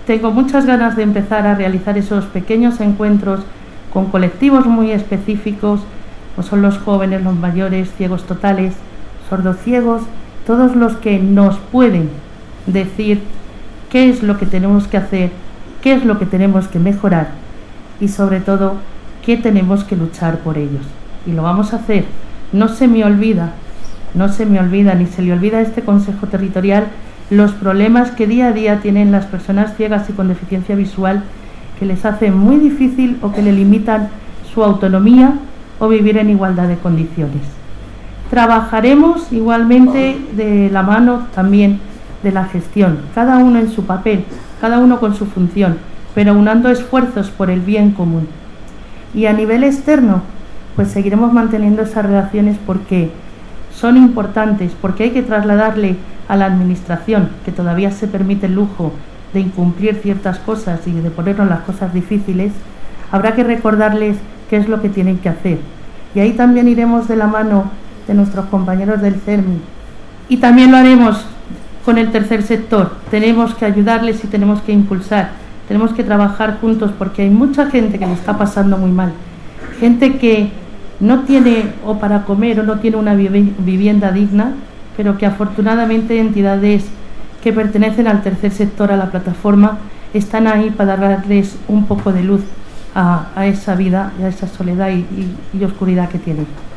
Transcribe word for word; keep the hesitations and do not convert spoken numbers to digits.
tengo muchas ganas de empezar a realizar esos pequeños encuentros con colectivos muy específicos, como son los jóvenes, los mayores, ciegos totales, sordociegos, todos los que nos pueden decir qué es lo que tenemos que hacer, qué es lo que tenemos que mejorar y sobre todo qué tenemos que luchar por ellos. Y lo vamos a hacer. No se me olvida, no se me olvida ni se le olvida a este Consejo Territorial los problemas que día a día tienen las personas ciegas y con deficiencia visual, que les hace muy difícil o que le limitan su autonomía o vivir en igualdad de condiciones. Trabajaremos igualmente de la mano también de la gestión, cada uno en su papel, cada uno con su función, pero unando esfuerzos por el bien común. Y a nivel externo, pues seguiremos manteniendo esas relaciones porque son importantes, porque hay que trasladarle a la administración, que todavía se permite el lujo de incumplir ciertas cosas y de ponernos las cosas difíciles, habrá que recordarles qué es lo que tienen que hacer. Y ahí también iremos de la mano de nuestros compañeros del CERMI. Y también lo haremos con el tercer sector. Tenemos que ayudarles y tenemos que impulsar. Tenemos que trabajar juntos porque hay mucha gente que le está pasando muy mal. Gente que no tiene o para comer o no tiene una vivienda digna, pero que afortunadamente entidades que pertenecen al tercer sector, a la plataforma, están ahí para darles un poco de luz a, a esa vida, a esa soledad y, y, y oscuridad que tienen.